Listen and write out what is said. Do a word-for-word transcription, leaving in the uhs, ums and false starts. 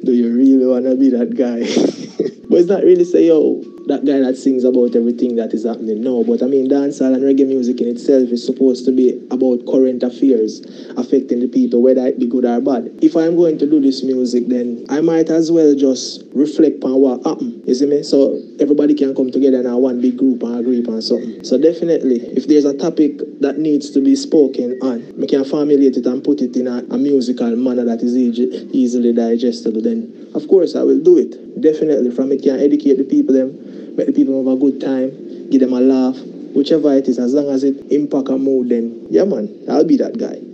Do you really wanna be that guy? But it's not really say, yo, that guy that sings about everything that is happening. No, but I mean, dancehall and reggae music in itself is supposed to be about current affairs affecting the people, whether it be good or bad. If I'm going to do this music, then I might as well just reflect on what happened. You see me? So everybody can come together in one big group and agree on something. So definitely, if there's a topic that needs to be spoken on, we can formulate it and put it in a, a musical manner that is easy, easily digestible, then of course I will do it. Definitely, from it can educate the people, them, make the people have a good time, give them a laugh, whichever it is, as long as it impact a mood, then yeah man, I'll be that guy.